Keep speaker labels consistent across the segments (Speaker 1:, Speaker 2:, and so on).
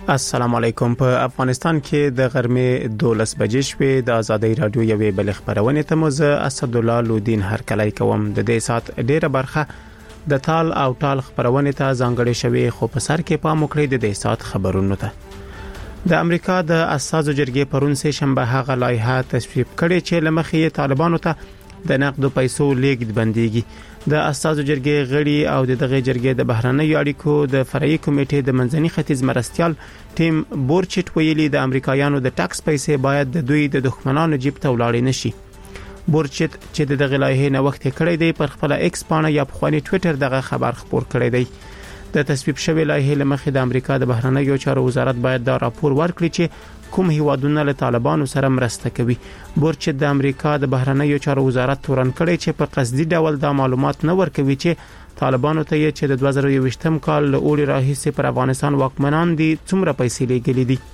Speaker 1: السلام علیکم. په افغانستان کې د غرمې 12 بجې شوې د ازادي رادیو یوې بل خبرونه ته موزه اسد الله لودین هرکلی کوم. د دې سات ډیره برخه د تال او ټال خبرونه ته ځانګړې شوې، خو په سر کې پام وکړئ د دې سات خبرونو ته. د امریکا د اساسو جرګې پرون سه شنبه هغه لایحه تصویب کړې چې لمخې طالبانو ته د نقد پیسو لیږد بنديږي. د اساسو جرګې غړي او دغه جرګې د بهرنیو اړیکو د فرعي کمیټې د منځني ختیځ مرستيال ټیم بورچټ ویلي د امریکایانو د ټاکس پیسې باید د دوی د دښمنانو جیب ته ولاړ نشي. بورچټ چې دغه لایحه نه وخت کړی دی پر خپل ایکس پاڼه یا په خواني ټوئیټر دغه خبر خبر کړی دی. د تصویب شوی لایحه لمخې د امریکا د بهرنیو چارو وزارت باید دا راپور ورکړي چې کوم هیوادونه له طالبانو سره مرسته کوي. بورچټ د امریکا د بهرنیو چارو وزارت تورن کړی چې په قصدي ډول دا معلومات نه ورکوي چې طالبانو ته چې د 2020م کال له اوري راهیسې پر افغانستان واکمنان دي څومره پیسې لګېلې دي.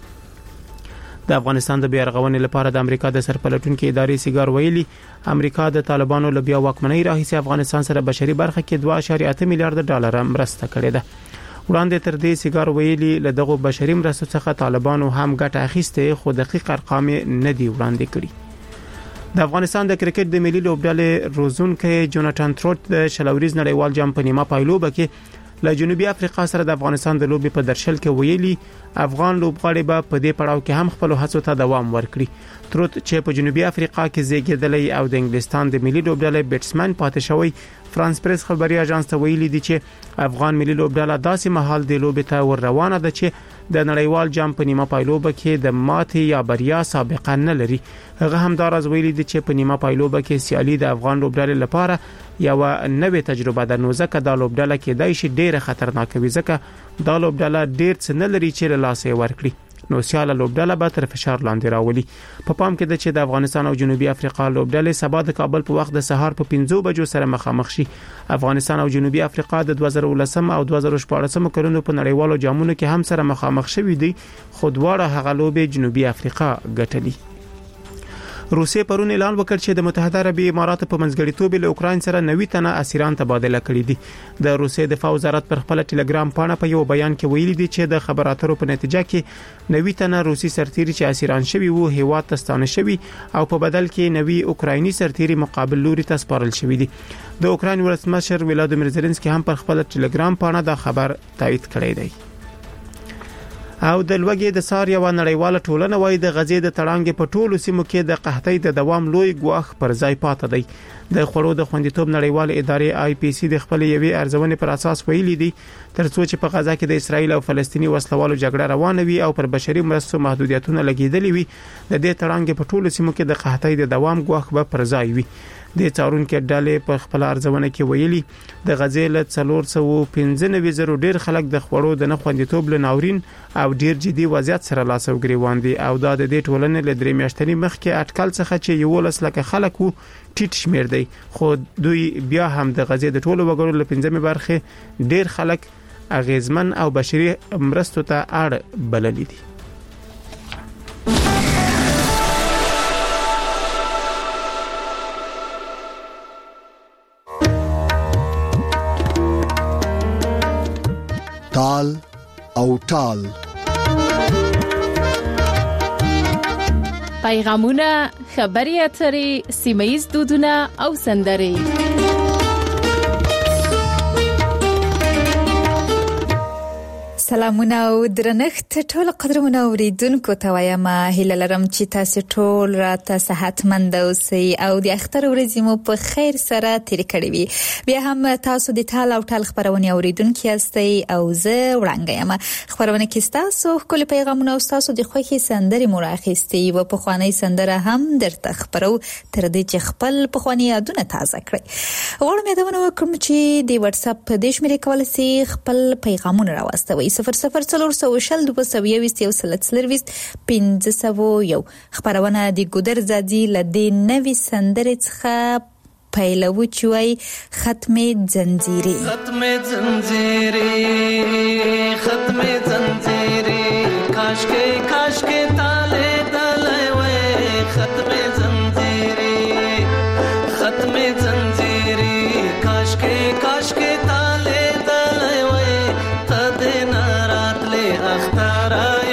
Speaker 1: د افغانستان د بیارغونې لپاره د امریکا د سرپلټونکو ادارې سیګار ویلي امریکا د طالبانو له بیا واکمنۍ راهیسې افغانستان سره بشري برخه کې 2.8 میلیارډ ډالر مرسته کړې ده. وړاندې تر دې سیګار ویلي له دغه بشري مرستو څخه طالبانو هم ګټه اخیسته، خو دقیق ارقام نه دی وړاندې کړي. د افغانستان د کرکټ د ملي لوبډلې روزونکو جوناتان تروت د شلوريز نړیوال جام په نیمه پایلوبه کې له جنوبي افریقا سره د افغانستان د لوبي په درشل کې ویلي افغان لوبغاړي به په دې پړاو کې هم خپل هڅو ته دوام ورکړي. تروت چې په جنوبي افریقا کې زیږیدلی او د انګلستان د ملي لوبډلې بیټسمن پاتې شوی، فرانس پریس خبري اژانس ته ویلي دي چې افغان ملي لوبډله داسې مهال د لوبي ته ور روانه ده چې د نړیوال جام په نیمه پایلوبه کې د ماتې یا بریا سابقه نه لري. هغه هم دا راز ویلي دي چې په نیمه پایلوبه کې سیالي د افغان لوبډلې لپاره یو نوې تجربه ده، نو ځکه دا لوبډله کې دای شي ډیره خطرناک وي، ځکه دا لوبډله ډیر څه نه لري چې له لاسه ورکړي، نو سیاله لوبډله به تر فشار لاندې راولي. په پام کې ده چې د افغانستان او جنوبي افریقا لوبډلې سبا د کابل په وخت د سهار په 5 بجو سره مخامخ شي. افغانستان او جنوبي افریقا د 2019 او 2014 کلونو په نړیوالو جامونو کې هم سره مخامخ شوي دي، خو دواړه هغه لوبې جنوبي افریقا ګټلي. روسیې پرون اعلان وکړ چې د متحده عربي اماراتو په منځګړیتوب له اوکراین سره 90 تنه اسیران تبادله کړي دي. د روسیې دفاع وزارت پر خپل ټلګرام پاڼه په یو بیان کې ویلي دي چې د خبراتو په نتیجه کې 90 تنه روسي سرتیري چې اسیران شوي وو هیواد ته ستانه شوي او په بدل کې 90 اوکرایني سرتیري مقابل لوري ته سپارل شوي دي. د اوکراین ولسمشر ولادیمیر زيلنسکي هم پر خپل ټلګرام پاڼه دا خبر تایید کړی دی. او د لوګي د سار یو نړیواله ټولنه وای د غزې د تړانګې په ټولو سیمو کې د قحطۍ د دوام لوی ګواښ پر ځای پاتې دی. د خوړو د خوندیتوب نړیواله ادارې IPC د خپل یوې ارزونې پر اساس ویلي دي ترڅو چې په غزا کې د اسرایل او فلسطینی وسلوالو جګړه روانه وي او پر بشري مرستو محدودیتونه لګیدلې وي، د دې تړانګې په ټولو سیمو کې د قحطۍ د دوام ګواښ به پر ځای وي. د څارونکو ډلې په خپل ارزونه کې ویلي د غزې له 495 ډیر خلک د خوړو د نخوندیتوب له ناورین او ډیر جدي وضعیت سره لاس او ګریوان دي، او دا د دې ټولنې له درې میاشتنی مخکې اټکل څخه چې 11 لک خلک وو ټیټ شمیر دی، خو دوی بیا هم د غزې د ټولو وګړو له 15 برخه ډیر خلک اغیزمن او بشري مرستو ته اړ بللي دي.
Speaker 2: تال او ټال
Speaker 3: پیغامونه، خبري اترې، سیمه‌ییز دودونه او سندرې.
Speaker 4: سلامونه او درنښت ټول قدرمنو اوریدونکو ته وایم هیله لرم چې تاسو ټول راته صحتمند اوسئ او د اختر ورځې مو په خیر سره تیر کړی وي. بیا هم تاسو د تال او ټال خبرونه اوریدونکو یاستئ او زه وړاندې یم. خبرونه کې تاسو خپل پیغامونه او تاسو د خوښي سندرې مو راخېستئ او په خواني سندره هم درته خبرو تر دې چې خپل په خواني یادونه تازه کړئ. غواړم یادونه وکړم چې د واتس اپ د شمیرې کول سي خپل پیغامونه راوستوي 0040201501 خبرونه د ګودر زادي لدې نوې سندرې څخه پیلو چوي ختم زنجیرې کاش کې تاله دلای وې ختم زنجیرې کاش کې تاله دلای وې تد نارات له اختر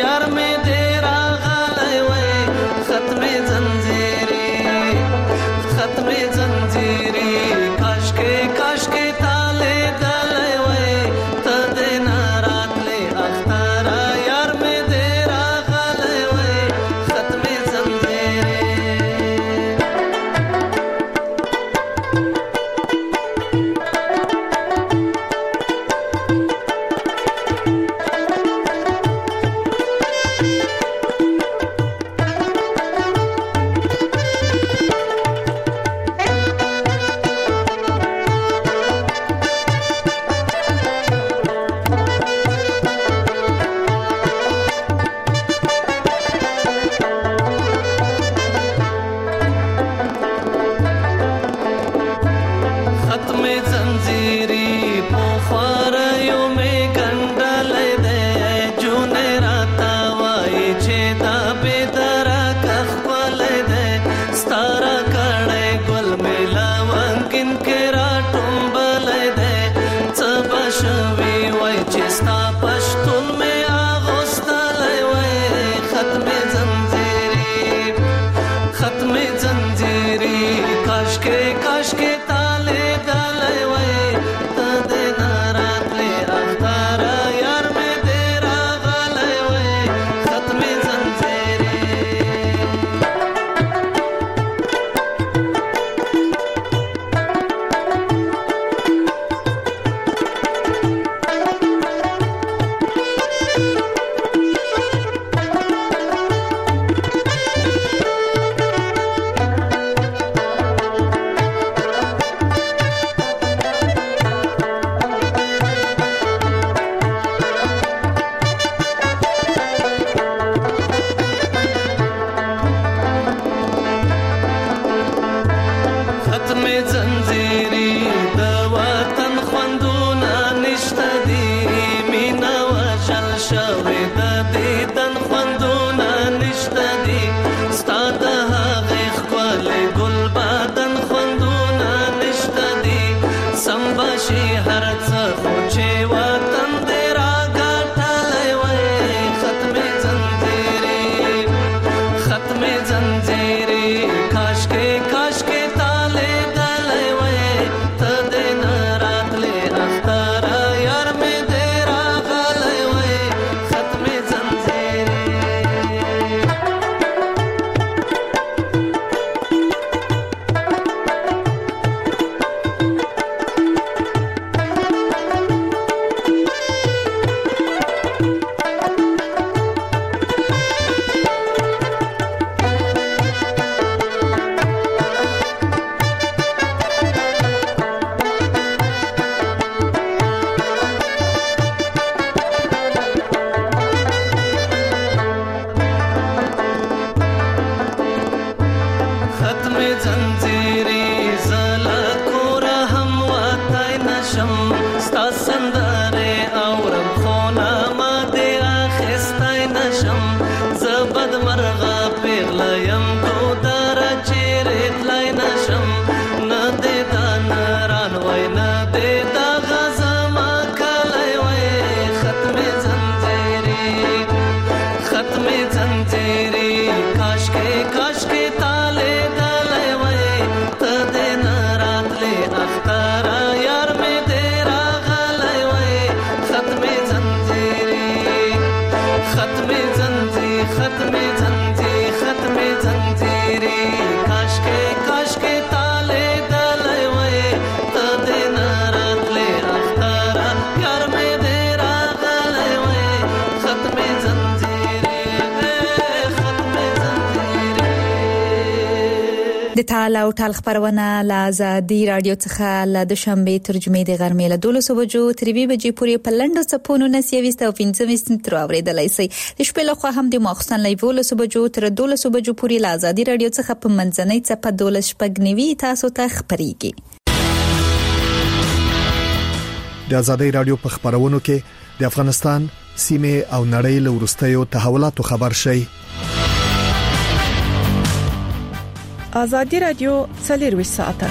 Speaker 5: زنجیری زلا کور هم واتای نشم ستا سندره اورم خونه ما دی اخستای نشم زبد مرغا پیغلایم تو در چیری تلای نشم ندی دا نران وی ندی دا غزما کلی وی ختم زنجیری کاشکی تالی دلی وی تدی نراتلی اختارا یار می دیرا غلی وی ختم زنجیری کاشکی تالی دلی وی تدی نراتلی اختارا یار می دیرا غلی وی ختم
Speaker 4: د تال او ټال خبرونه له آزادي رادیو څخه له دوشنبه ترجمه د غرمې له 12 بجو تر 2 بجې پورې په لندو چپونو 9:20 او 15:20 تر اوریدلای شي د شپې له خوا هم د ماخستن له 12 بجو تر 12 بجو پورې له آزادي رادیو څخه په منځنۍ چپه 12 شپږنیوي تاسو ته خبريږي.
Speaker 2: د آزادي رادیو په خبرونو کې د افغانستان سیمه او نړۍ له ورستیو تحولاتو خبر شي.
Speaker 6: آزادی رادیو 24 ساعته.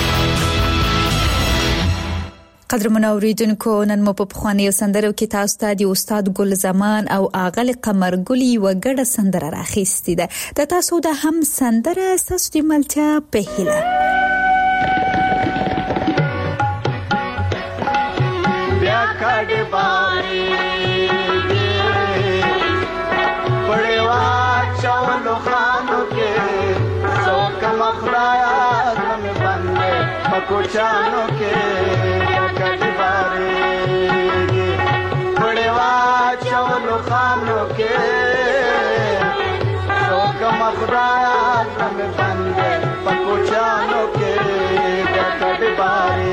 Speaker 4: قدرمن اوریدونکو نن مو په خوانیو سندرو کې تاسو ته د استاد ګل زمان او اغل قمر ګلی وګړه سندره راخېستې ده. د تاسو د هم سندره تاسو د ملتیا په هیله.
Speaker 7: بیا کډه باري پړوا چاولو خانو کې مخرایا غم باندې پکوچانو کې کډي باري پړوا چاولو خانو کې څوک مخرایا غم باندې پکوچانو کې کډي باري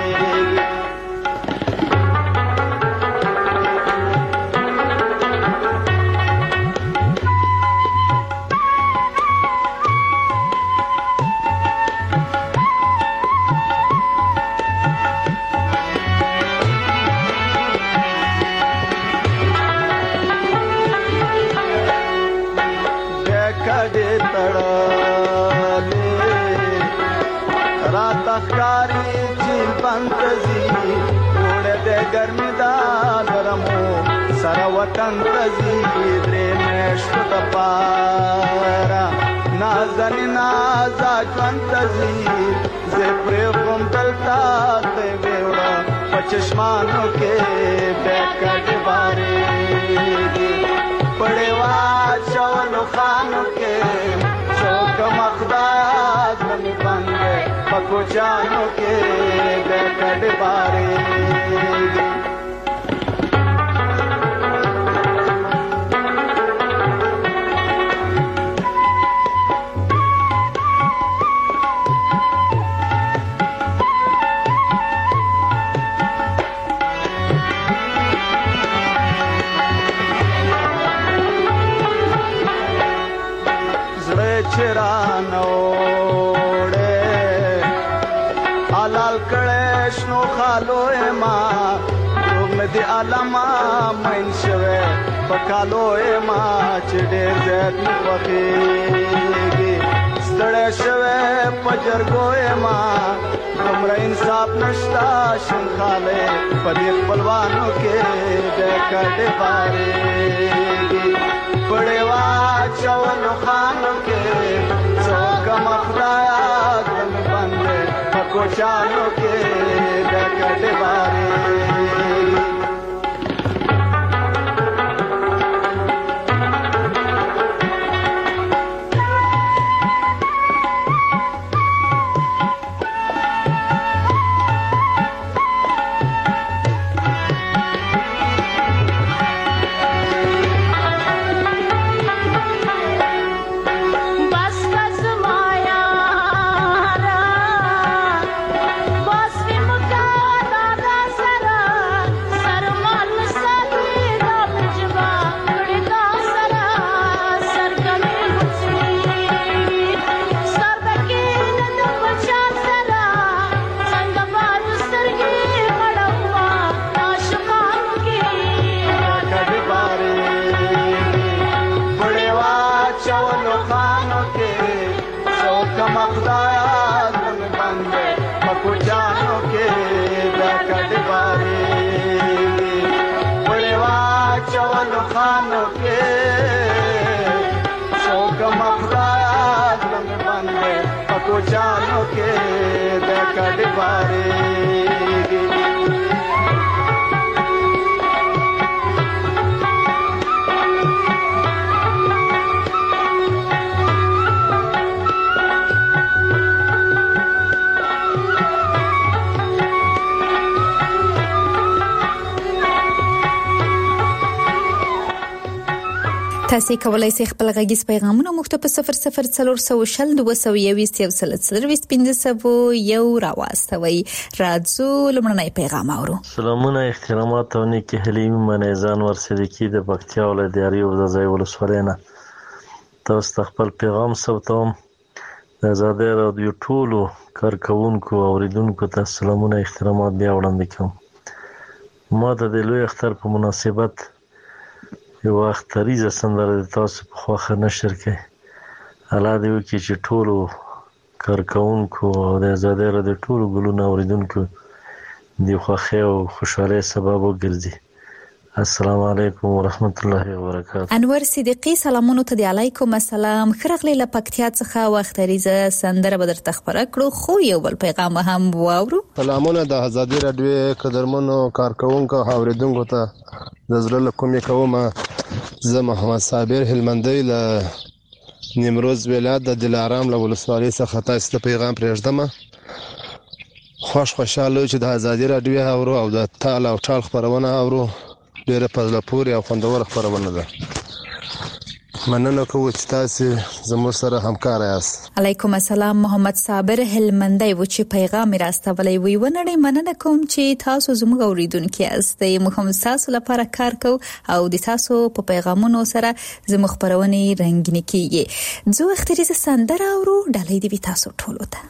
Speaker 7: وطن تزي درنش د پارا نازن نازا ژوند تزي زپر کوم دلتا ته ویوړه پچشمانو کې بیکټ باري پړوا چاولو خانو کې څوک مخداز مې باندې پکو جانو کې بیکټ باري دی علما منشوه پکالوه ما چې ډېر زیات مخېږي ستړی شوه پجرګوه ما کومره انصاف نشتا شنخاله په دې خپلوانو کې د کډې باري پړوا چاولو خانو کې څوک مخرایا غم باندې پکو چانو کې د کډې باري
Speaker 8: बस कस माया
Speaker 7: कोचानो के दकड़ बारे
Speaker 4: تاسو کولای شئ خپل غږیز پیغامونه مو ته په 00422015 یو راوستوي. راځو لمړنی پیغام اورو.
Speaker 8: سلامونه احترامات او نیکی حلیم منیزان ورسېدکی د پکتیا ولایت یو د ځای ولسوالینا تاسو خپل پیغام سوتم د آزادۍ رادیو ټولو کارکونکو او اوریدونکو ته سلامونه احترامات بیا وړاندې کوم. ما د لوی اختر په مناسبت یو اختریزه سندره د تاسو په خوښه نشر کړي. الله دې وکړي چې ټولو کارکونکو او د آزادۍ رادیو ټولو ګلونه اوریدونکو د خوښۍ او خوشحالۍ سبب وګرځي. السلام علیکم ورحمت الله وبرکاته.
Speaker 4: انور صدیقی سلامونه ته دی علیکم السلام. خرغلی له پکتیا څخه وختریزه سندره بدر تخبره کړو خو یو بل پیغام هم واورو.
Speaker 9: سلامونه د آزادۍ رادیو قدرمنو کارکونکو اوریدونکو ته د زړه له کومې کوم. زه محمد صابر هلمندی له نیمروز ولایت د دلارام له ولسوالۍ څخه تاسو ته پیغام پرېږدم. خوشاله چې د آزادۍ رادیو اورو او د تال او ټال خبرونه اورو. ډیره په زړه پورې او خوندور خبرونه ده. مننه کوم چې تاسو زموږ سره همکار یاست.
Speaker 4: علیکم السلام. محمد صابر هلمندی و چې پیغام راستولې وی ونړې مننه کوم چې تاسو زموږ اوریدونکو یاست. موږ هم تاسو لپاره کار کوو او د تاسو په پیغامونو سره زموږ خبرونه رنگین کیږي. زه اختریزه سندره اورو ډالۍ دی تاسو ټولو ته.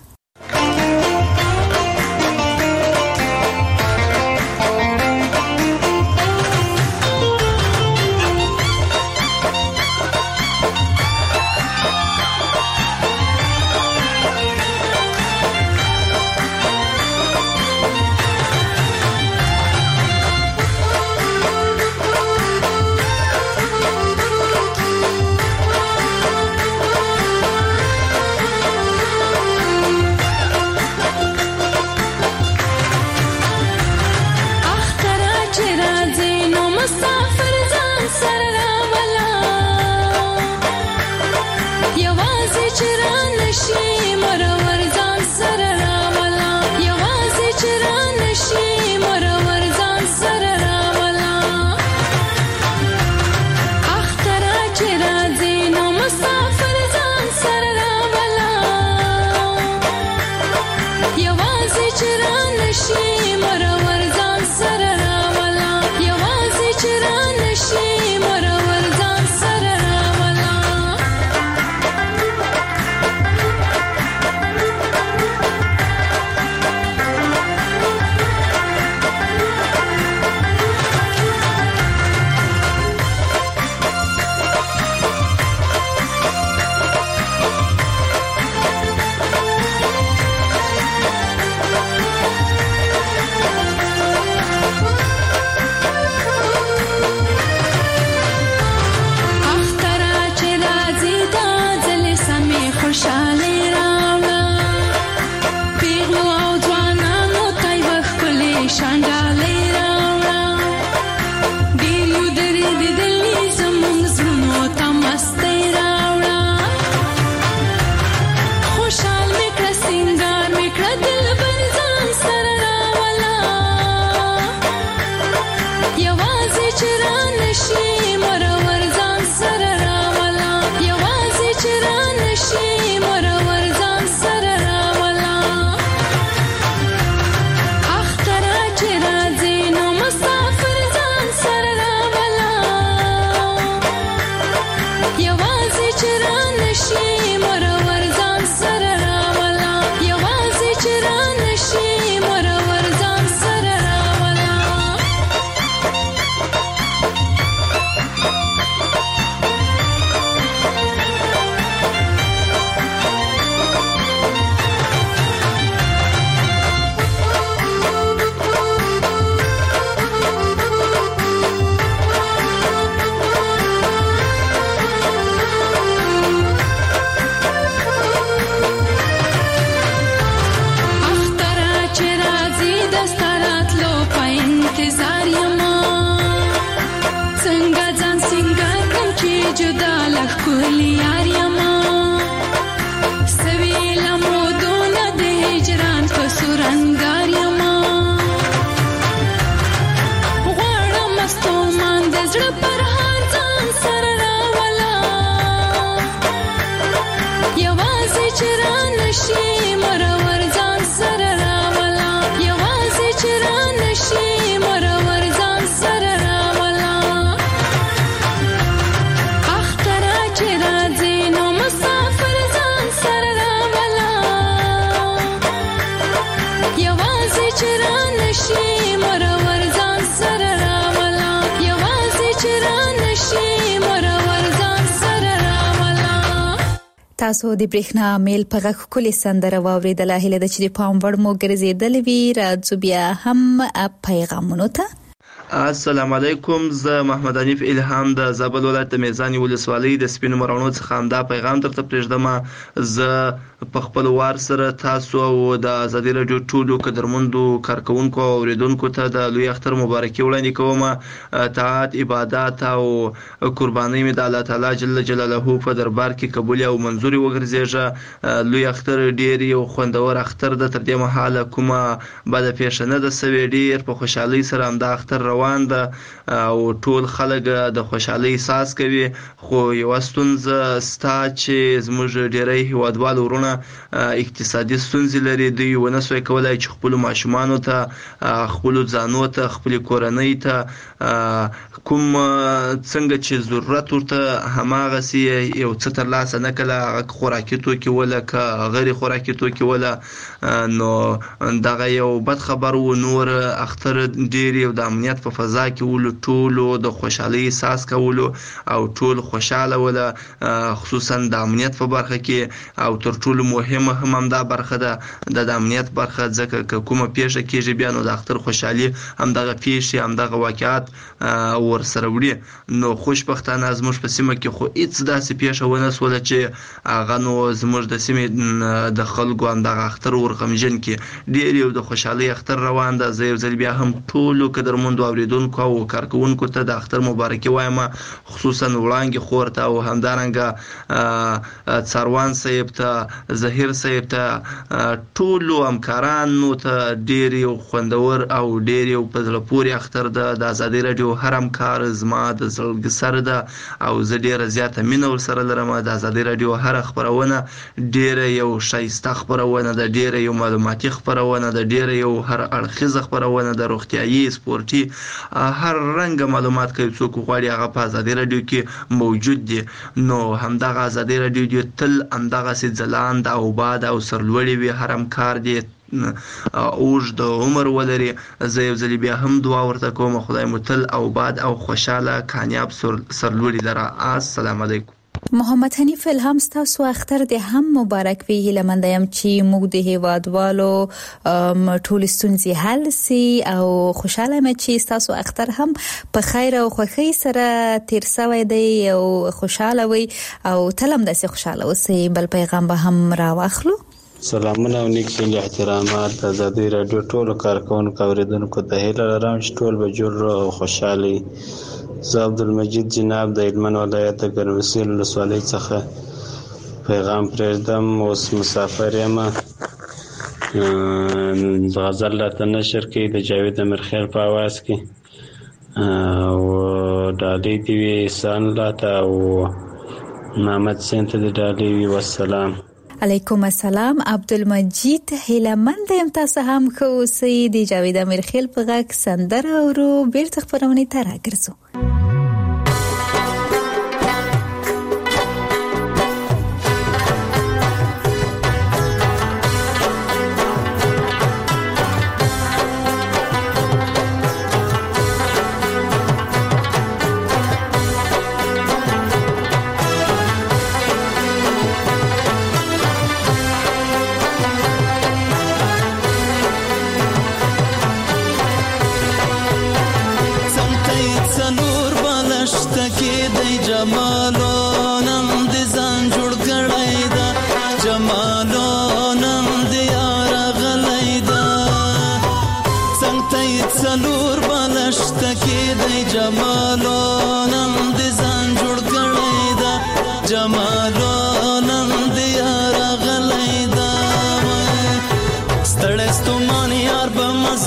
Speaker 10: خکلی یاریما سویل مودون د هجران کسورنګاریما غواړم مستومان د زړه پر هر ځان سره راولا یوازې چې را نشي مرور ځان سره راولا یوازې چې را نشي مرور ځان سره راولا اخترا چې راځي نو مسافر ځان سره راولا یوازې چې را نشي مرور ځان سره راولا یوازې چې را نشي مرور ځان سره راولا.
Speaker 4: تاسو د برېښنا میل په غږ کولې سندره واوریدله. هیله ده چې د پام وړ مو ګرځېدلې وي. راځو بیا هم پیغامونو ته.
Speaker 11: السلام علیکم. زه محمد حنیف الهام د زابل ولایت د میزانی ولسوالۍ د سپینو مرغانو څخه همدا پیغام درته پرېږدم. زه په خپل وار سره تاسو او د ازادي رادیو ټولو قدرمندو کارکونکو او اوریدونکو ته د لوی اختر مبارکي وړاندې کوم. طاعت، عبادت او قرباني مې د الله تعالی جل جلاله په دربار کې قبول او منظور وګرځېږي. لوی اختر ډیر یو خوندور اختر د تر دې مهاله کومه بد پیښه نه ده سوي. ډیر په خوشحالي سره همدا اختر روان ده او ټول خلک د خوشحالي احساس کوي. خو یو ستونزه ستا چې زموږ ډیری هیوادوال ورونه اقتصادي ستونزې لري. دوی ونه سوی کولای چې خپل ماشومانو ته خپل ځانو ته خپل کورنۍ ته کوم څنګه چې ضرورت ورته هماغه سي یو څه تر لاسه نه کله خوراکي توکي ولا که غیر خوراکي توکي ولا نو دغه یو بد خبر و. نور اختر ډیر یو د امنیت په فضا کې ولو ټولو د خوشحالي احساس کولو او ټول خوشاله ولا خصوصا د امنیت په برخه کې او تر ټولو مهمه هم دا برخه ده د امنیت برخه. ځکه کومه پیښه کېږي بیا نو د اختر خوشحالي هم دغه پیښې هم دغه واقعات ور سره وړي. نو خوشبختانه زموږ په سیمه کې خو هیڅ داسې پیښه ونه سوله چې هغه نو زموږ د سیمې د خلکو هم دغه اختر ورغمجن کې. ډیر یو د خوشحالي اختر روان ده. زه یو ځل بیا هم ټولو قدرمندو اوریدونکو او کارکونکو ته د اختر مبارکي وایم، خصوصا وړاندې خور ته او همدارنګه څاروان صاحب ته، ظهیر صاحب ته، ټولو همکارانو ته ډیر یو خوندور او ډیر یو په زړه پورې اختر ده. د ازادي رادیو هر همکار زما د زړګي سره ده او زه ډیره زیاته مینه ورسره لرم. د ازادي رادیو هر خبرونه ډیره یو ښایسته خبرونه ده، ډیره یو معلوماتي خبرونه ده، ډیره یو هر اړخیزه خبرونه ده، روغتیايي، سپورتي، هر رنګ معلومات کوي. څوک غواړي هغه په ازادي رادیو کې موجود دي. نو همدغه ازادي رادیو دی تل همدغه سي ځلاند او باد او سرلوړي وي. هر همکار دی اوږد عمر ولري. زه یو ځل بیا هم دعا ورته کوم خدای مو تل او باد او خوشاله کامیاب سرلوړي لره. السلام علیکم.
Speaker 4: محمد حنیف الهام، ستاسو اختر د هم مبارک وي. هیله مند یم چې موږ د هیوادوالو ټول ستونزې حل سي او خوشاله یم چې ستاسو اختر هم په خیر او خوښۍ سره تیر شوی دی او خوشاله وي او تلم داسې خوشاله اوسئ. بل پیغام به هم راواخلو.
Speaker 12: سلامونه او نیک احترامات د ازادي رادیو ټولو کارکونکو اوریدونکو ته هیله لرم چې ټول به جوړ او خوشحالي. زه عبدالمجید جناب د هلمند ولایت د ګرمسیر ولسوالۍ څخه پیغام پرېږدم. اوس مسافر یم. غزل راته نشر کوي د جاوید امیرخیل په اواز کې او ډالۍ دې وي احسان الله ته او محمد حسین ته د ډالۍ وي. والسلام
Speaker 4: علیکم السلام. عبدالمجید هیله مند یم تاسو هم ښه اوسئ. د جاوید امیرخیل په غږ سندره اورو. بیرته خپرونې ته راګرځو.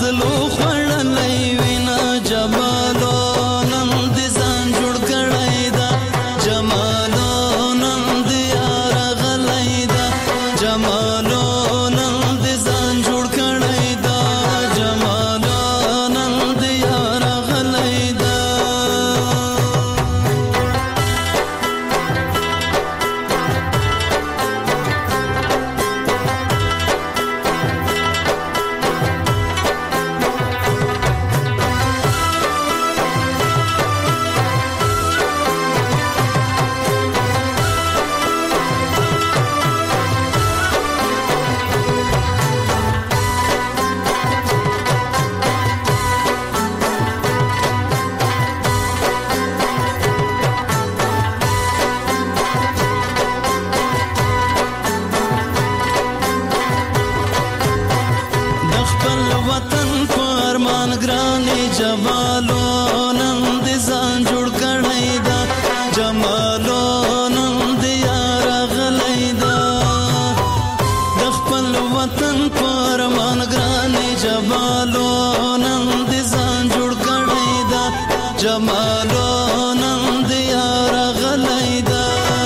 Speaker 5: مزلو خړلې وینا جمالو نن دې ځان جوړ کړی دا جمالو نن دې یار غلې دا جمالو نن دې ځان جوړ کړی دا جمالو نن دې یار غلې دا جمالو نن دې ځان جوړ کړی دا جمالو نن دې یار غلې دا د خپل وطن پر مان ګرانې جمالو نن دې ځان جوړ کړی دا جمالو نن دې یار غلې دا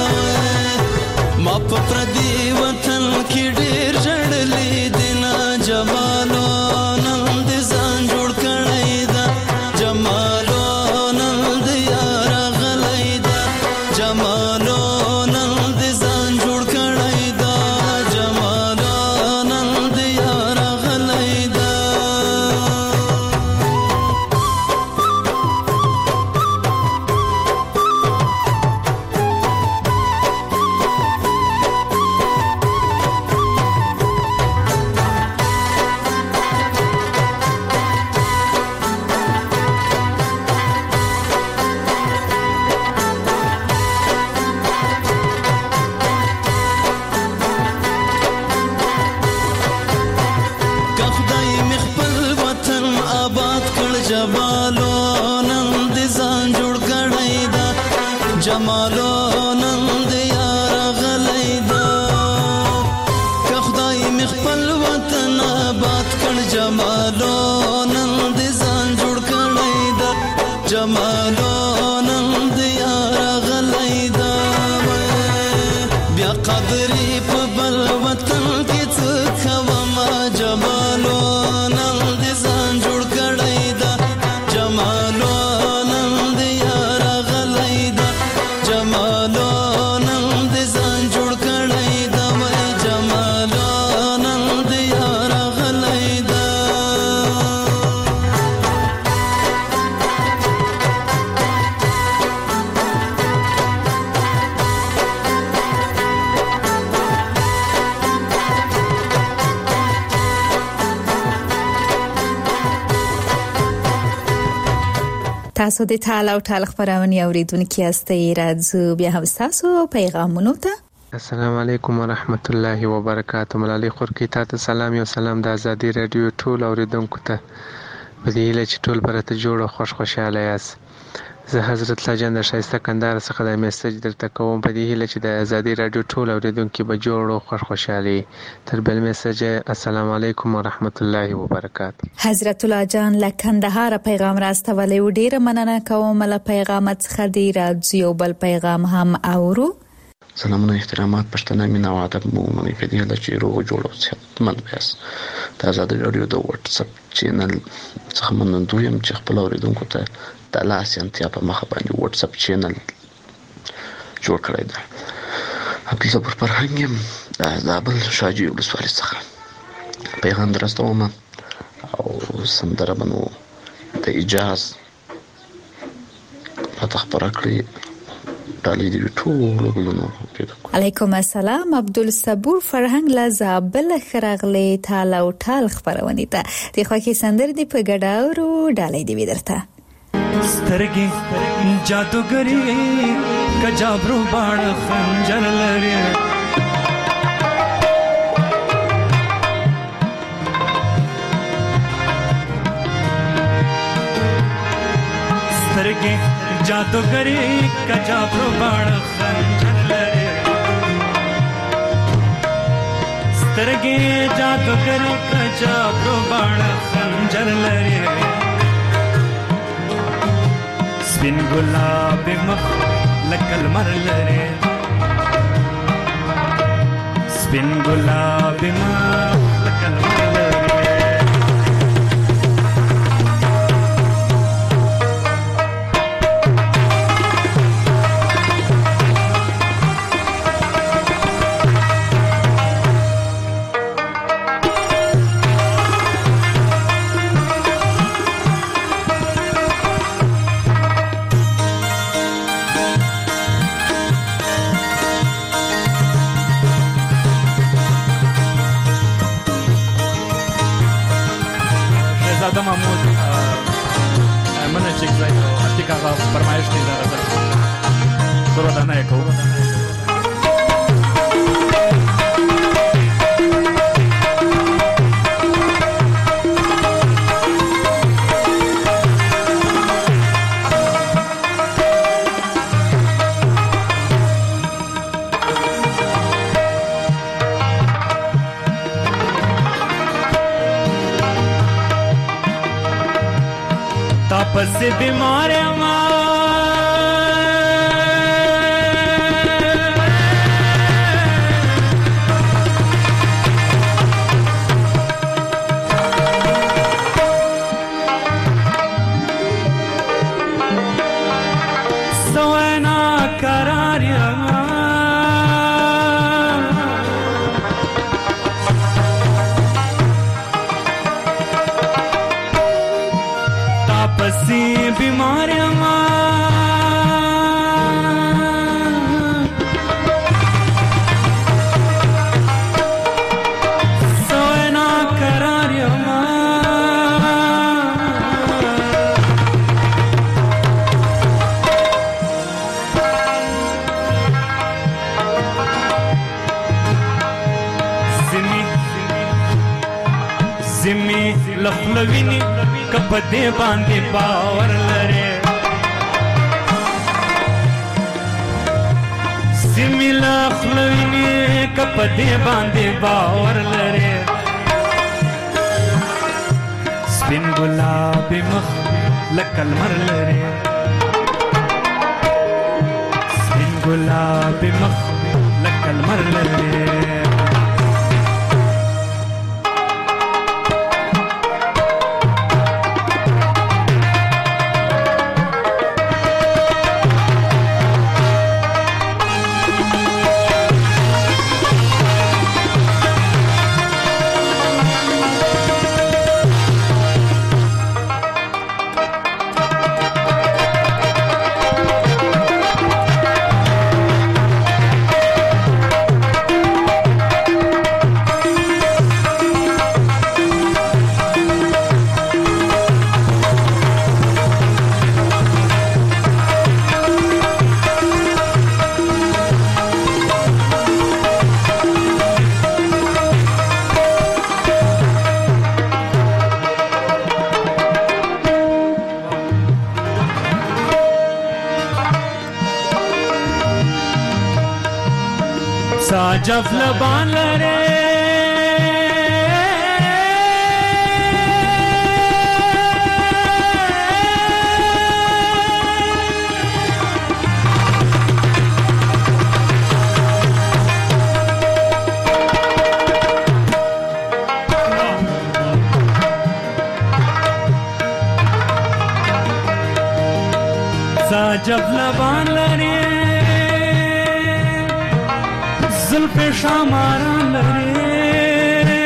Speaker 5: ما په پردي وطن کې ډېر جړلې دینا جمالو نن دې ځان جوړ کړی دا جمالو نن دې یار غلې دا جمالو نن دې ځان جوړ کړی دا جمالو نن دې یار غلې دا جمالو نن دې ځان جوړ کړی دا جمالو نن دې یار غلې دا که خدای مې خپل وطن آباد کړ جمالو نن دې ځان جوړ کړی دا جمالو نن دې یار غلې دا بیا قدرې په بل وطن کې څه کوم جمالو نن دې ځان جوړ کړی دا جمالو نن دې یار غلې دا جمالو نن دې ځان جوړ کړی دا جمالو نن دې یار غلې دا
Speaker 4: تاسو د ټال او ټال خبرونه اوریدونکو یاستئ راځو بیا هم تاسو پیغامونو ته
Speaker 13: السلام علیکم ورحمت الله وبرکاته ملالي خورکی تاسو سلام یو سلام د ازادي رادیو ټول اوریدونکو ته بدیله چې ټول برته جوړ خوشاله یاست زه حضرت لاجان د شایسته کندهار څخه د میسج درته کوم په دې هیله چې د ازادي رادیو ټول اوریدونکو به جوړ او خوشاله تر بل میسج السلام علیکم ورحمت الله وبرکاته
Speaker 4: حضرت لاجان له کندهار پیغام راستولې و ډیره مننه کوم له پیغام څخه دی راځي او بل پیغام هم اورو
Speaker 14: سلامونه احترامات پښتنه مینا او ادب مو منې په دې هله چې روغ جوړ او صحتمند بیاس د ازادي رادیو د واتس اپ چینل څخه منندوی يم چې خپل اوریدونکو ته د لاسنتیا په مخه باندې واتس اپ چینل جوړ کړی دی عبدالله پر فرهنګ يم د زابل شاجي ولسوالۍ څخه پیغام درستوم او سندره بنو د اجازه خبره کړی
Speaker 4: علیکم السلام عبدالصبور فرهنګ لا زابل خرغلی ټال او ټال خبرونه ته د خوکي سندر دی په ګډاورو ډالې دی ودرته
Speaker 15: سترګې جادوګری کجابرو باڼ خنجر لري سترګې جادوګری کجابرو باڼ خنجر لري سترګې جادوګری کجابرو باڼ خنجر لري سپین ګلاب مخ لکه لمر لري سپین ګلاب مخ لکه لمر لري محمود منه چې ځای اتیکا فرمایش دی راځه ضرورت نه کوو तापस बीमार सोना करार तापसी बीमारियां सोना करारियां जिमी लखलविनी कपदे बांधे बावर लरे जिमी लखलविनी कपदे बांधे बावर लरे स्पिन गुलाबी मख लकल मर लरे स्पिन गुलाबी मख लकल मर लरे साजब लबान लरे साजब लबान लरे जुल्फ़े शामारा लरे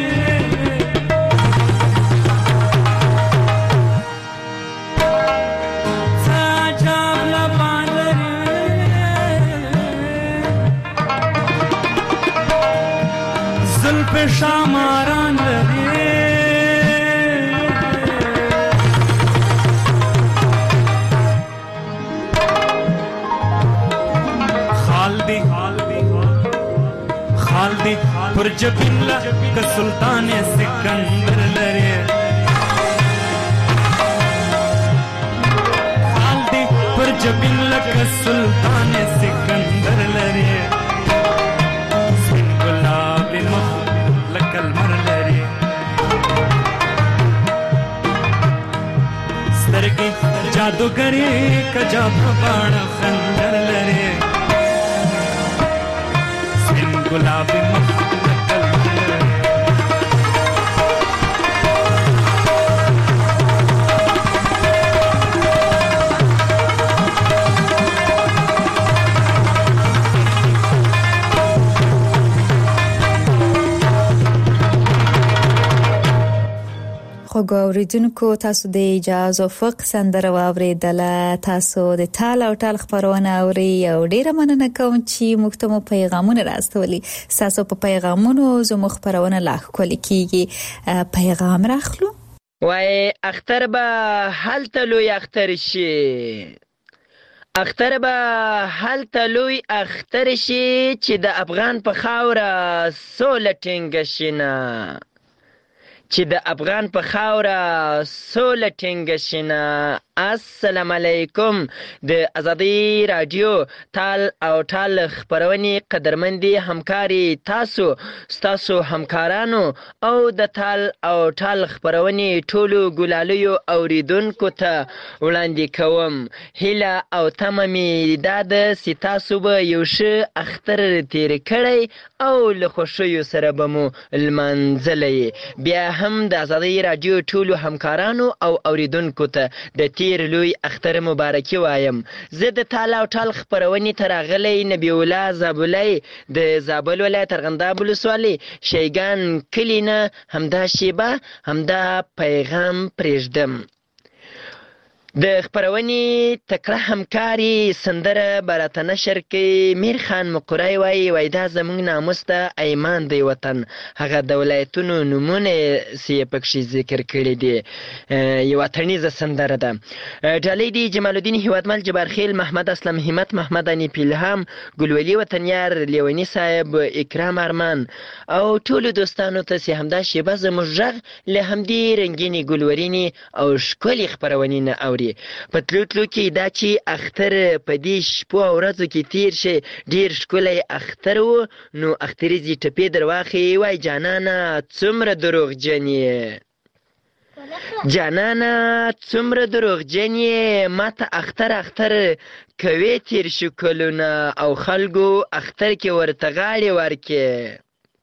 Speaker 15: साजब लबान लरे जुल्फ़े शामारा लरे खालदी पुरजबिल्ला का सुल्तान सिकंदर लरे खालदी पुरजबिल्ला का सुल्तान सिकंदर लरे स्पिन गुलाबी मख लकल मर लरे
Speaker 16: जादूगरी कजा बाण खंजर लरे सिन गुलाबी
Speaker 4: خو ګوریدونکو تاسو د اجازه فق سندره واوریدله تاسو د تال او ټال خبرونه اوري او ډیره مننه کوم چې موږ ته پیغامونه راستولي تاسو په پیغامونو زموږ خبرونه لا کولی کیږي پیغام راخلو
Speaker 17: وای اختر به هلته لوی اختر شي اختر به هلته لوی اختر شي چې د افغان په خاوره سوله ټینګه شینه چې د افغان په خاوره سوله ټینګه شینه السلام علیکم د ازادي رادیو تال او ټال خبرونې قدرمندي همکاري تاسو همکارانو او د تال او ټال خبرونې ټولو ګلالیو اوریدونکو ته وړاندې کوم هیله او تمه مې دا ده چې تاسو به یو ښه اختر تیر کړی او له خوښیو سره به مو لمانځلی بیا هم د ازادي رادیو ټولو همکارانو او اوریدونکو ته د تیر لوی اختر مبارکي وایم زه د تال او ټال خبرونې ته راغلی نبی الله زابلی د زابل ولایت ارغنداب ولسوالۍ شیګان کلي نه همدا شیبه همدا پیغام پرېږدم د خبرونې تکړه همکاري سندره براته نشر کوي میر خان مقری وایي دا زموږ ناموس ته ایمان دی وطن هغه د ولایتونو نومونه یې پکښې ذکر کړي دي یوه تڼیزه سندره ده ډالۍ دي جمال الدین هیوادمل جبارخیل محمد اسلم همت محمد انیف الهام ګلولي وطنیار لیونی صاحب اکرام ارمان او ټولو دوستانو ته چې همدا شیبه زموږ غږ له همدې رنګینې ګلورینې او ښکلې خپرونې نه اوري په تلو کې دا چې اختر په دې شپو او ورځو کې تیر شي ډیر ښکلی اختر و نو اختریزې ټپې در واخلې وای جانانه څومره دروغجن یې جانانه څومره دروغجن یې ماته اختر کوي تیر شو کلونه او خلکو اختر کې ورته غاړې ورکې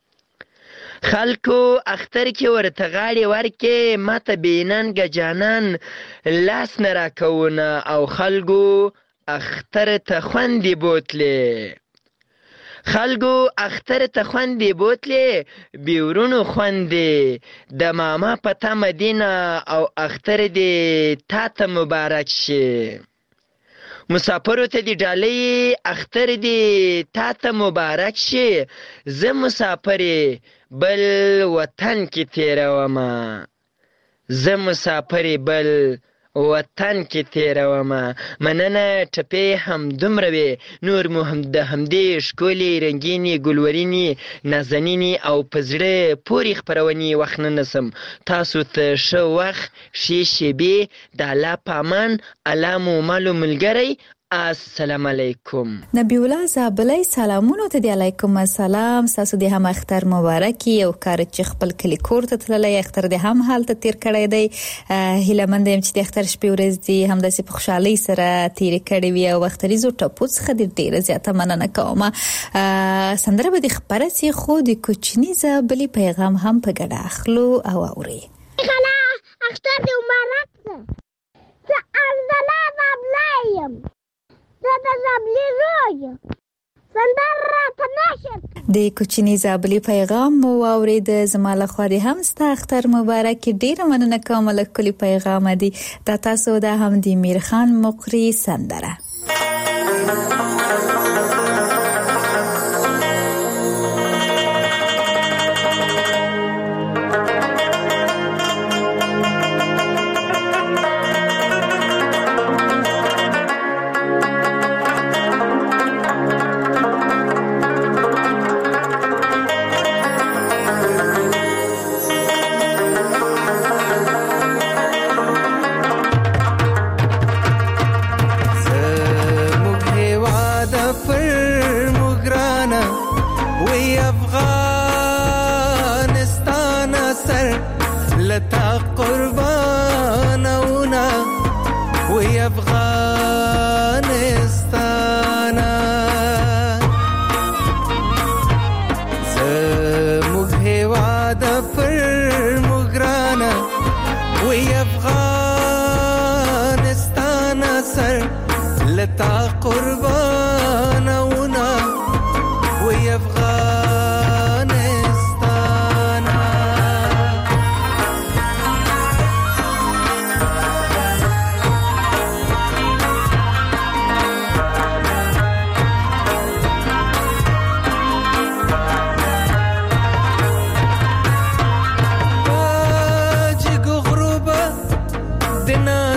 Speaker 17: خلکو اختر کې ورته غاړې ورکې ماته بېننګه جانان لاس نه راکوونه او خلکو اختر ته خوندې بوتلې خلکو اختر ته خوندې بوتلې بیورونو خوندې د ماما په تمه دینه او اختر دې تا ته مبارک شي مسافرو ته دی ډالۍ اختر دی تا ته مبارک شي زه مسافر بل وطن کې تیرومه زه مسافر بل وطن کې تیرومه مننه ټپې هم دومره وې نور مو هم د همدې ښکلې رنګینې ګلورینې نازنینې او په زړه پورې خپرونې وخت نه نسم تاسو ته ښه وخت ښې شېبې د الله په امان الله مو مالو ملګری السلام علیکم
Speaker 4: نبی الله زابلی سلامونه ته دی علیکم السلام تاسو دې هم اختر مبارکي او کار چې خپل کلی کور ته تللی اختر دې هم حالت تیر کړی دی هیله مند یم چې د اختر شپې ورځ دې هم د په خوشحالۍ سره تیر کړی وي او اختریزو ټپو څخه دې ډیره زیاته مننه کوم سندره به دې خبره سي خو د کوچني زابلی پیغام هم په ګډه اخلو او اوري
Speaker 18: خلا اختر دې مبارک شه ارزلا زابلایم دا زابلی روی سندره تناشر
Speaker 4: د کوچني زابلی پیغام مو اورید زما له خوا دې هم ستا اختر مبارک ډیره مننه کوم له کلی پیغام دی دا تاسو دا هم د میر خان مقری سندره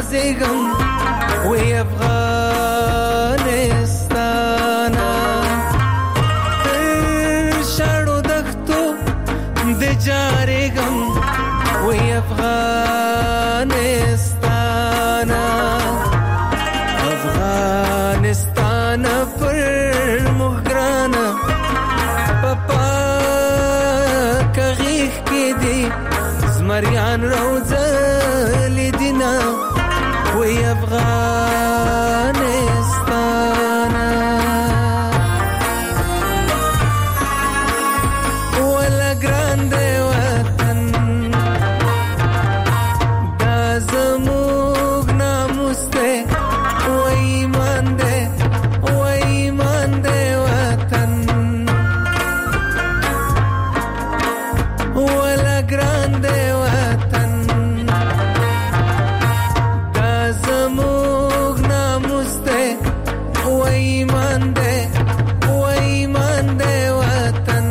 Speaker 19: زیګم وی افغانستان شړو دښتو د جارېګم وی افغانستان افغانستان پر مغران پپا کغیخ کې دی زمریان روزل دینا وی افغانستان ولا ګرانده وطن دا زموږ ناموس دی وای ایمان دی وطن ولا ګرانده وطن دا زموږ ناموس دی وای ایمان دی وطن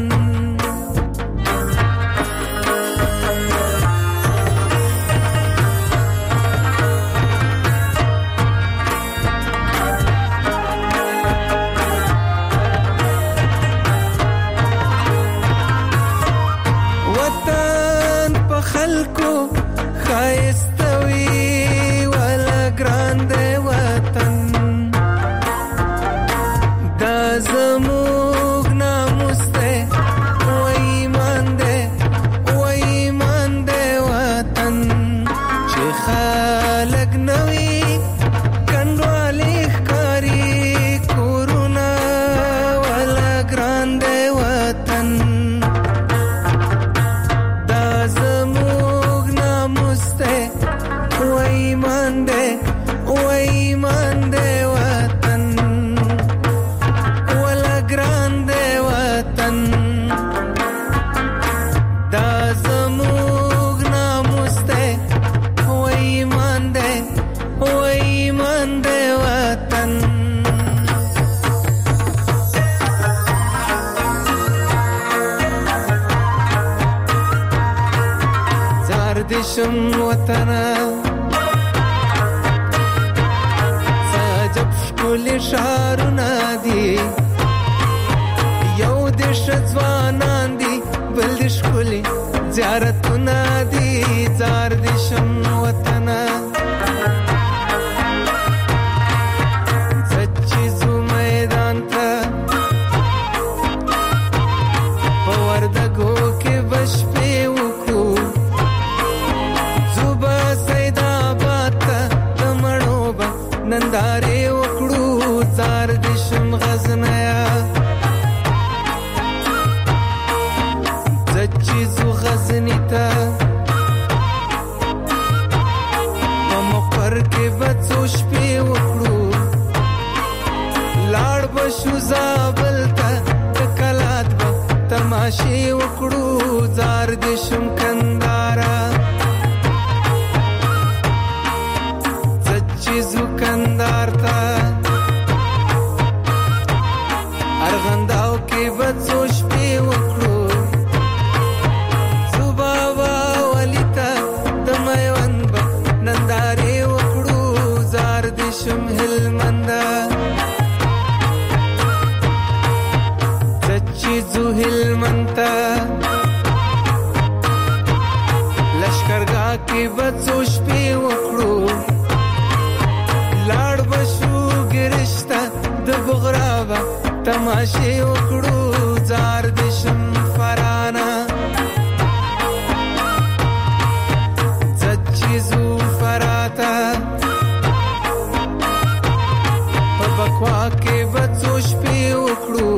Speaker 19: وطن په خلکو ښایسته وي ولا ګرانده وطن دا زموږ ناموس دی وای ایمان دی وطن چې خلک نوي کنډوالې ښکاري کورونه ولا ګرانده وطن دا زموږ ناموس دی وای ایمان دی وطن ولا ګرانده وطن دا زموږ ناموس دی وای ایمان دی وطن زار دشم وطن سجب شکل شارونه دي یو دش ځوانان دي بل د شکل زیارتونه دي زار دشم وطن سچیزو میدان ته په وردګو کې بشپې وکړو زوبا سیداباد ته د مړو به نندارې وکړو زار دشم غزنیا زچیزو غزنی ته په مقر کې بڅو شپې وکړو لاړ بشو زابل ته د کلات به تماشې وکړو زار دشم کندارا زچیزو کندار ته ارغنداو کې بڅو شپې وکړو صبا ولی ته د میوند به نندارې وکړو زار دشم هلمند زچیزو هلمند ته لشکرګاه کې بڅو شپې وکړو لاړ بشو ګرشته د بغرابه تماشې وکړو زار دشم فرانا زچیزو فراتا په بکوا کې بڅو شپې وکړو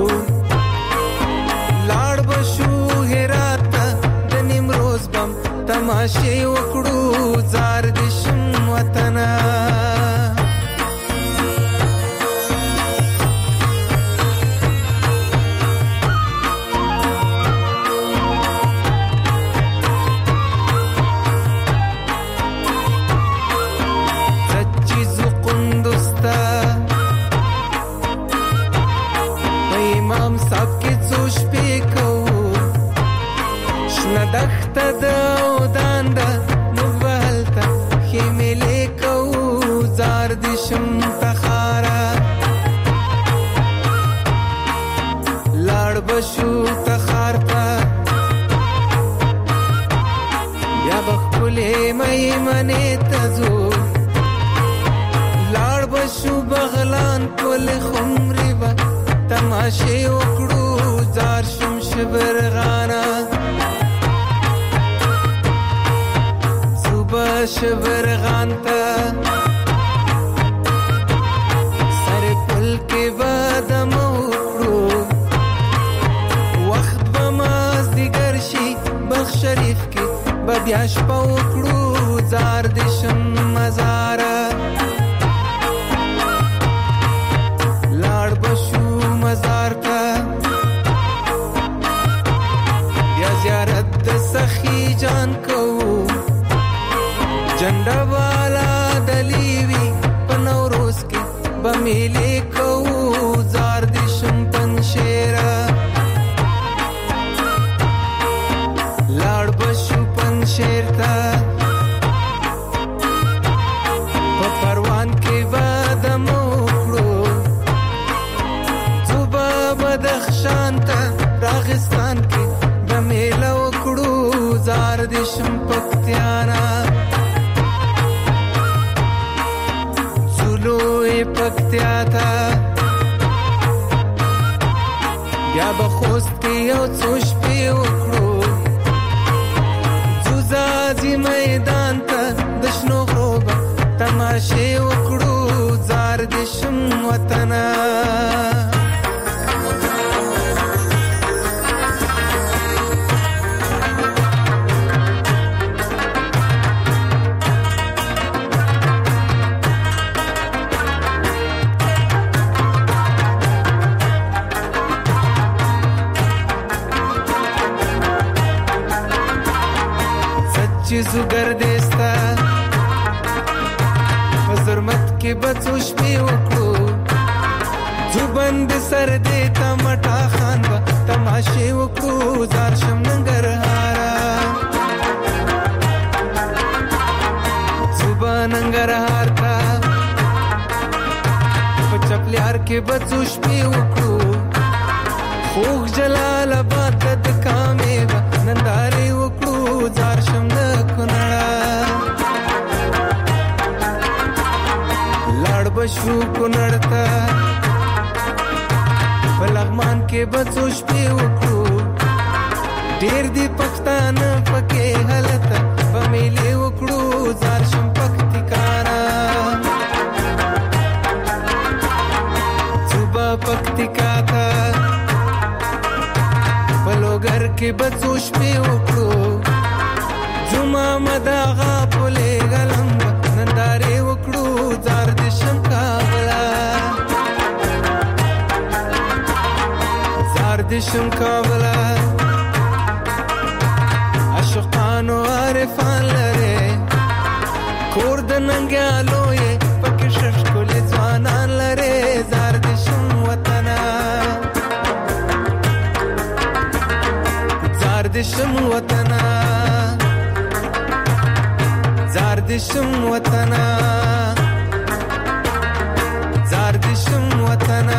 Speaker 19: لاړ بشو هرات د نیمروز بم تماشې وکړو زار دشم وطن دخته د ودان ده موږ به هلته خیمې لیکو ټولې میمنې ته ځو لاړ بشو بغلان کول خمرې به تماشې وکړو زار شم شبرغانا صبح شبرغان ته سر پل کې بادم وکړو وخت به مازدیګر شي بخ شریف کې به بیا شپه وکړو زار د شم مزاره لاړ بشو مزار ته بیا زیارت د سخی جان کوو جنډا والا دلیوی په نوروز کې به میلې کوو زار د شم پنشیره لاړ بشو پنشیر ته په پروان کې بادم وکړو صوبه بدخشان ته راغستان کې به میله وکړو زار د شم پکتیانا زولوی پکتیا ته بیا به خوست کې یو څو شپې وکړو زوزازي میدان ته د شنو غروبه تماشې وکړو زار د شم وطنه زوګر دستا حضرمت کې بچو شپې وکړو زوبند سر دې تمټا خان با تماشې وکړو زار شم ننګرهارا زوبا ننګرهار تا په چپلیار کې بچو شپې وکړو خوږ جلال آباد د کامې با نندارې وکړو زار شم لاړ بشو کونړ ته په لغمان کې بچو شپې وکړو ډېر دي پښتانه پکې هلته په میلې وکړو زار شم پکتیکانا صوبه پکتیکا ته په لوګر کې بچو شپې وکړو زما مداغا پولې غلم نندارې وکړو زار د شم کابلا زار د شم کابلا عاشقانو عارفان لره کور د ننګیالو یې پکې ششکول ځوانان لره زار د شم وطنه زار د شم وطنه زار د شم وطنه زار د شم وطنه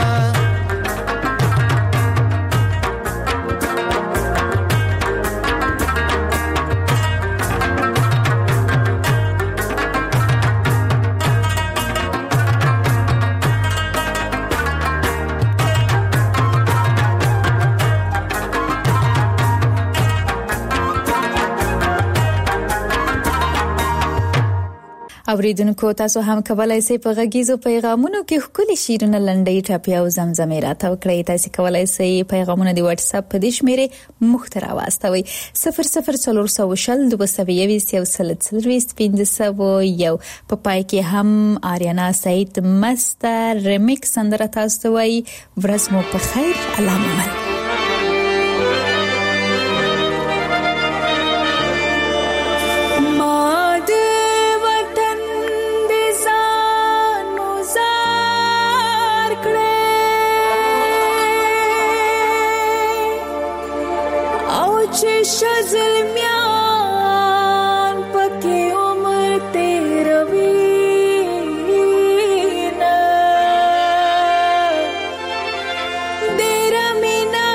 Speaker 4: اوریدونکو تاسو هم کولای شئ په غږیزو پیغامونو کې خپل شیرونه لنډۍ ټاپي او زمزمې راته وکړئ. تاسو کولای شئ پیغامونه د واتس اپ په دې شمیره محتوا واستوي 004020201501 په پای کې هم آریانا سعید مستر ریمیکس اندر تاسو وای ورځ مو په خیر علامه
Speaker 10: شزلمیان پکې عمر تیروینا ډېر مینا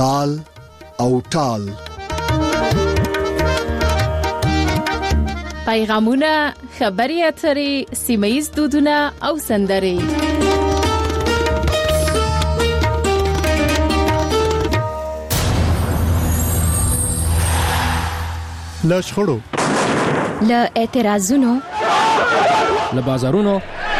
Speaker 2: تال او ټال.
Speaker 3: پیغامونه، خبري اترې، سیمه‌یز دودونه او سندرې.
Speaker 2: له شخړو،
Speaker 20: له اعتراضونو،
Speaker 21: له بازارونو،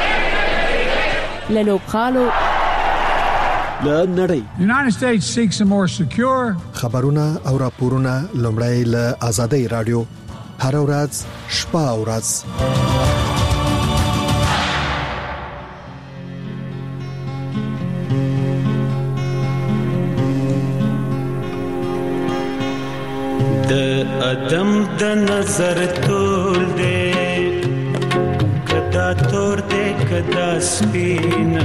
Speaker 3: له لوبغالو،
Speaker 21: له نړۍ.
Speaker 22: United States seeks a more secure.
Speaker 2: خبرونه او راپورونه لومړی له آزادۍ رادیو هر ورځ شپه او ورځ.
Speaker 16: د ادم د نظر تول دے کدا تور دے کدا سپینا،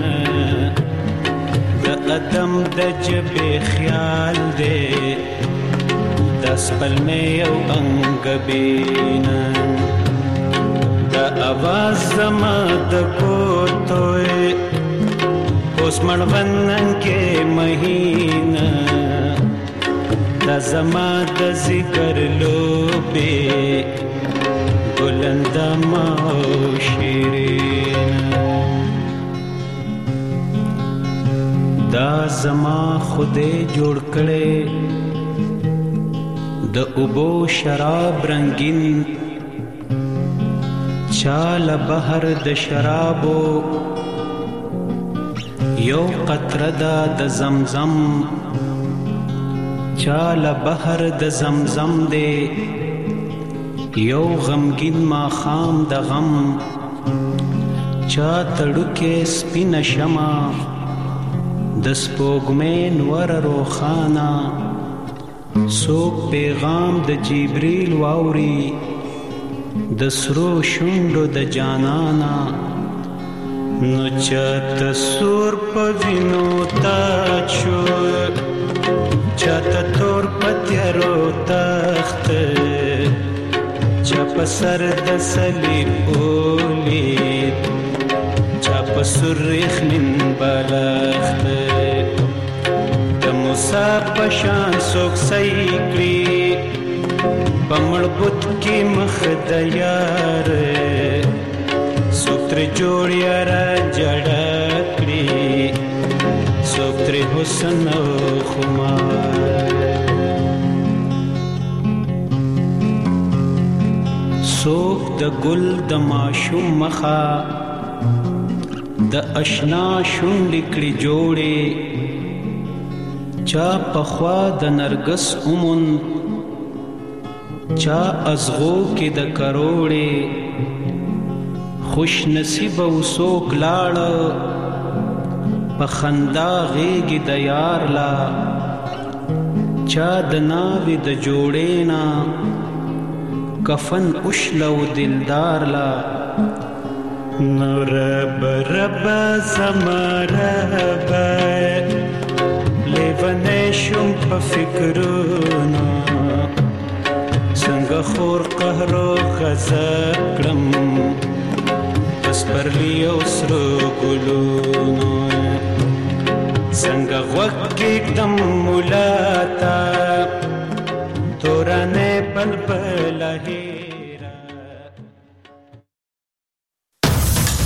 Speaker 16: د ادم د جبه خیال دے دس پل میں یو انگ بینا، د آواز زما د کوتوئے اوس مړوندن کې مہینہ، دا زما د ذکر لوبه بلند ما شیرین، دا زما خوده جوړ کړي د اوبو شراب رنگین، چال بحر د شرابو یو قطره د زمزم، چال بحر د زمزم دے یو غمگین ما خام د غم، چا تړوکې سپین شمع د سپوږمۍ نور روخانا، څوک پیغام د جبرئیل واوري د سرو شونډو د جانانا، نو چا تصور په وینو تا چو، چاته تور پتیارو تخت، چا په سر د صلیب اولید، چا په سرخ من بالخت، د موسی په شان څوک صحیح کړي په مړبوت کې مخ د یار، څوک ترې جوړ یاره جړه کړي، څوک ترې حسن او خمار، څوک د ګل د ماشوم مخه د اشنا شونډې کړي جوړې، چا پخوا د نرګس اومن، چا ازغو کې د کروړې، خوش نصیب او څوک لاړه په خندا غېږې د یار لا، چا د ناوې د جوړېنا کفن اوشلو دلدار لا، نو رب رب زما رب لیونی شم په فکرونو، څنګه خور قهر و غضب کړم په سپرلي او سرو ګلونو، څنګه غوږ کېږدم مولا ته تورنې بلبله